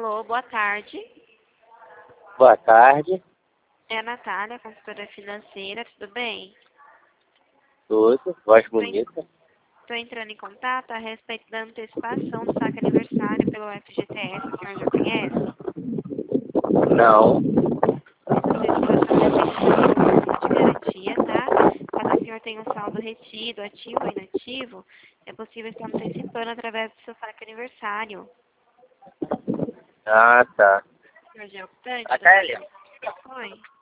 Alô, boa tarde. Boa tarde. É a Natália, consultora financeira, tudo bem? Tudo. Voz bonita. Estou entrando em contato a respeito da antecipação do saque aniversário pelo FGTS, o senhor já conhece? Não. Essa antecipação é feita para depósito de garantia, tá? Caso o senhor tenha um saldo retido, ativo ou inativo, é possível estar antecipando através do seu saque aniversário. Ah, tá. O senhor já é optante? Natália. Oi.